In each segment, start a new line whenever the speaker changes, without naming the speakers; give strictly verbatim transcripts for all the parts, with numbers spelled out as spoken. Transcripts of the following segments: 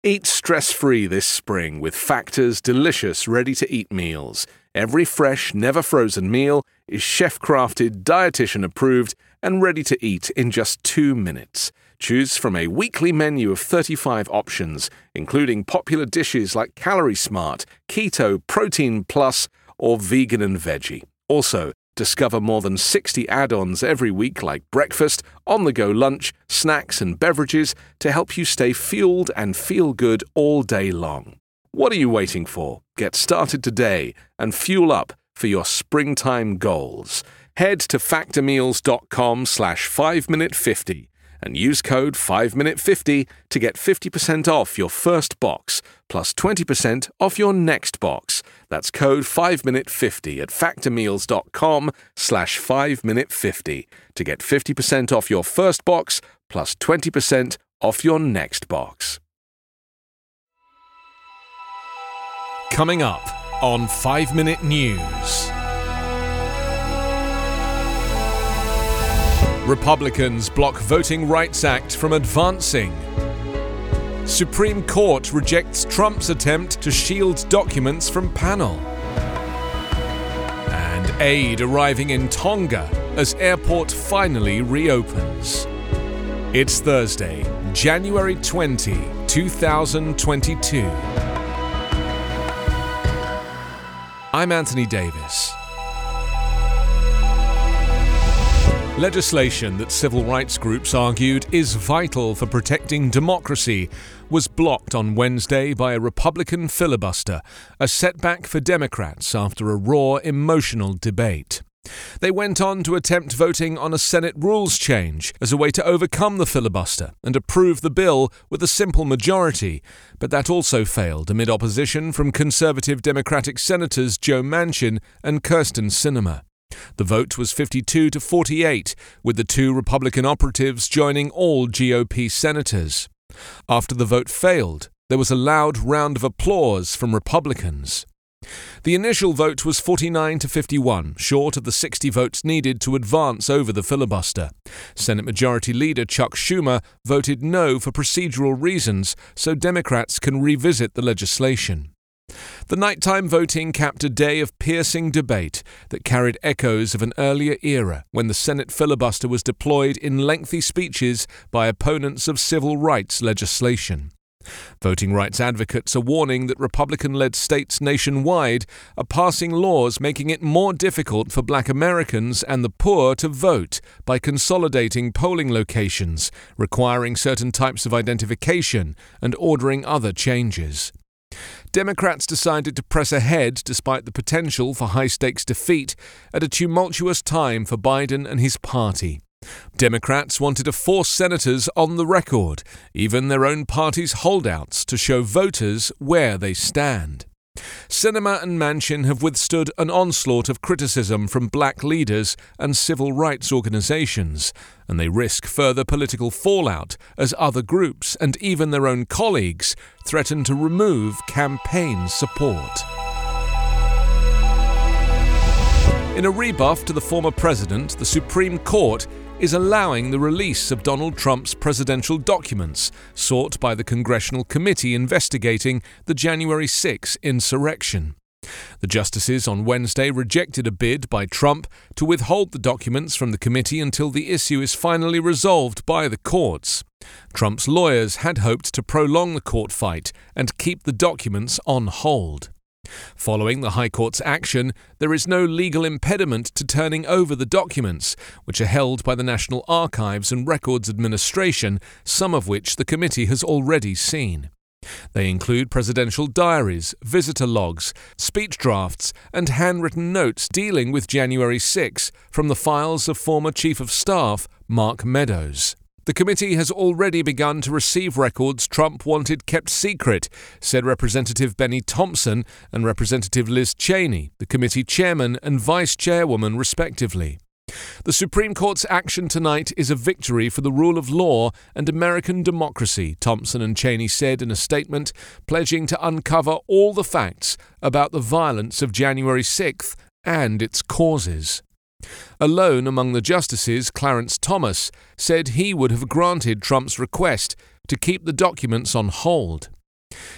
Eat stress-free this spring with Factor's delicious ready-to-eat meals. Every fresh, never-frozen meal is chef-crafted, dietitian-approved, and ready to eat in just two minutes. Choose from a weekly menu of thirty-five options, including popular dishes like Calorie Smart, Keto, Protein Plus, or Vegan and Veggie. Also, discover more than sixty add-ons every week like breakfast, on-the-go lunch, snacks and beverages to help you stay fueled and feel good all day long. What are you waiting for? Get started today and fuel up for your springtime goals. Head to factormeals.com slash 5minute50 and use code five minute fifty to get fifty percent off your first box plus twenty percent off your next box. That's code five minute fifty at factormeals.com slash 5minute50 to get fifty percent off your first box plus twenty percent off your next box.
Coming up on five minute News. Republicans block Voting Rights Act from advancing. Supreme Court rejects Trump's attempt to shield documents from panel. And aid arriving in Tonga as airport finally reopens. It's Thursday, January twentieth, twenty twenty-two. I'm Anthony Davis. Legislation that civil rights groups argued is vital for protecting democracy was blocked on Wednesday by a Republican filibuster, a setback for Democrats after a raw, emotional debate. They went on to attempt voting on a Senate rules change as a way to overcome the filibuster and approve the bill with a simple majority, but that also failed amid opposition from conservative Democratic Senators Joe Manchin and Kyrsten Sinema. The vote was fifty-two to forty-eight, with the two Republican operatives joining all G O P senators. After the vote failed, there was a loud round of applause from Republicans. The initial vote was forty-nine to fifty-one, short of the sixty votes needed to advance over the filibuster. Senate Majority Leader Chuck Schumer voted no for procedural reasons, so Democrats can revisit the legislation. The nighttime voting capped a day of piercing debate that carried echoes of an earlier era when the Senate filibuster was deployed in lengthy speeches by opponents of civil rights legislation. Voting rights advocates are warning that Republican-led states nationwide are passing laws making it more difficult for Black Americans and the poor to vote by consolidating polling locations, requiring certain types of identification, and ordering other changes. Democrats decided to press ahead despite the potential for high-stakes defeat at a tumultuous time for Biden and his party. Democrats wanted to force senators on the record, even their own party's holdouts, to show voters where they stand. Sinema and Manchin have withstood an onslaught of criticism from black leaders and civil rights organizations, and they risk further political fallout as other groups and even their own colleagues threaten to remove campaign support. In a rebuff to the former president, the Supreme Court is allowing the release of Donald Trump's presidential documents sought by the Congressional Committee investigating the January sixth insurrection. The justices on Wednesday rejected a bid by Trump to withhold the documents from the committee until the issue is finally resolved by the courts. Trump's lawyers had hoped to prolong the court fight and keep the documents on hold. Following the High Court's action, there is no legal impediment to turning over the documents, which are held by the National Archives and Records Administration, some of which the committee has already seen. They include presidential diaries, visitor logs, speech drafts, and handwritten notes dealing with January sixth from the files of former Chief of Staff Mark Meadows. The committee has already begun to receive records Trump wanted kept secret, said Representative Benny Thompson and Representative Liz Cheney, the committee chairman and vice chairwoman respectively. The Supreme Court's action tonight is a victory for the rule of law and American democracy, Thompson and Cheney said in a statement, pledging to uncover all the facts about the violence of January sixth and its causes. Alone among the justices, Clarence Thomas said he would have granted Trump's request to keep the documents on hold.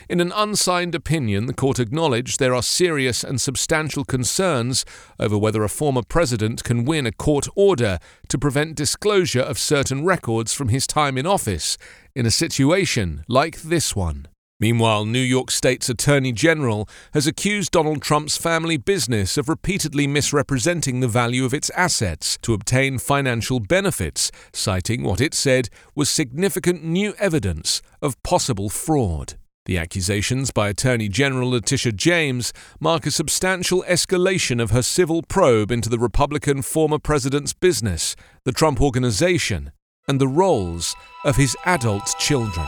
In an unsigned opinion, the court acknowledged there are serious and substantial concerns over whether a former president can win a court order to prevent disclosure of certain records from his time in office in a situation like this one. Meanwhile, New York State's Attorney General has accused Donald Trump's family business of repeatedly misrepresenting the value of its assets to obtain financial benefits, citing what it said was significant new evidence of possible fraud. The accusations by Attorney General Letitia James mark a substantial escalation of her civil probe into the Republican former president's business, the Trump Organization, and the roles of his adult children.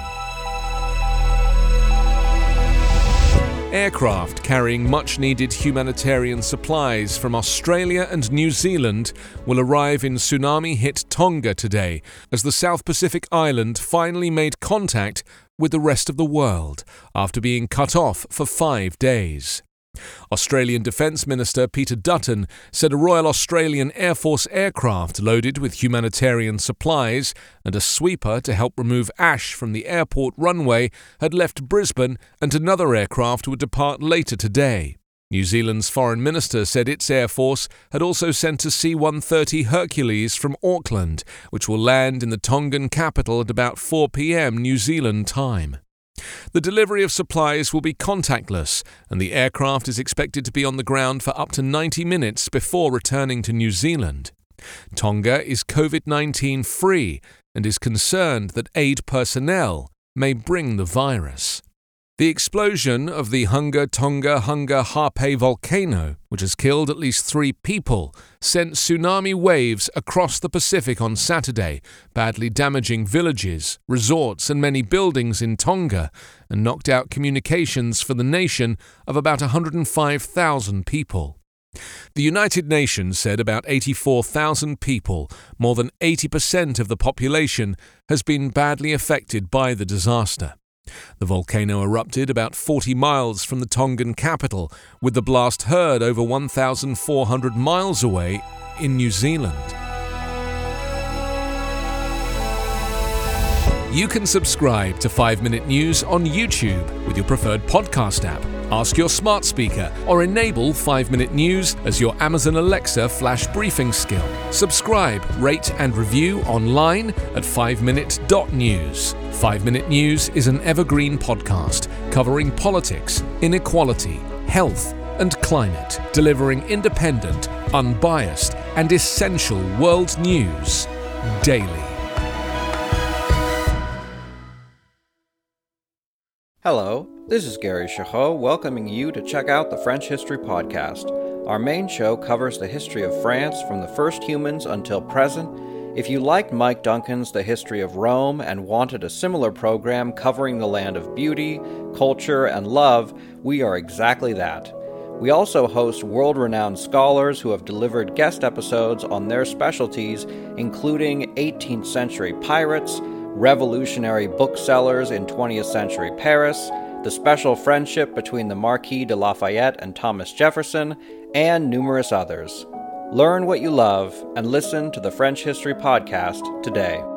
Aircraft carrying much-needed humanitarian supplies from Australia and New Zealand will arrive in tsunami-hit Tonga today as the South Pacific island finally made contact with the rest of the world after being cut off for five days. Australian Defence Minister Peter Dutton said a Royal Australian Air Force aircraft loaded with humanitarian supplies and a sweeper to help remove ash from the airport runway had left Brisbane, and another aircraft would depart later today. New Zealand's Foreign Minister said its Air Force had also sent a C one thirty Hercules from Auckland, which will land in the Tongan capital at about four p.m. New Zealand time. The delivery of supplies will be contactless, and the aircraft is expected to be on the ground for up to ninety minutes before returning to New Zealand. Tonga is covid nineteen free and is concerned that aid personnel may bring the virus. The explosion of the Hunga Tonga Hunga Ha'apai volcano, which has killed at least three people, sent tsunami waves across the Pacific on Saturday, badly damaging villages, resorts and many buildings in Tonga, and knocked out communications for the nation of about one hundred five thousand people. The United Nations said about eighty-four thousand people, more than eighty percent of the population, has been badly affected by the disaster. The volcano erupted about forty miles from the Tongan capital, with the blast heard over one thousand four hundred miles away in New Zealand. You can subscribe to five minute News on YouTube with your preferred podcast app. Ask your smart speaker or enable five minute News as your Amazon Alexa flash briefing skill. Subscribe, rate and review online at five minute dot news. five minute News is an evergreen podcast covering politics, inequality, health and climate, delivering independent, unbiased and essential world news daily.
Hello, this is Gary Chahot welcoming you to check out the French History Podcast. Our main show covers the history of France from the first humans until present. If you liked Mike Duncan's The History of Rome and wanted a similar program covering the land of beauty, culture, and love, we are exactly that. We also host world-renowned scholars who have delivered guest episodes on their specialties, including eighteenth century pirates, revolutionary booksellers in twentieth century Paris, the special friendship between the Marquis de Lafayette and Thomas Jefferson, and numerous others. Learn what you love and listen to the French History Podcast today.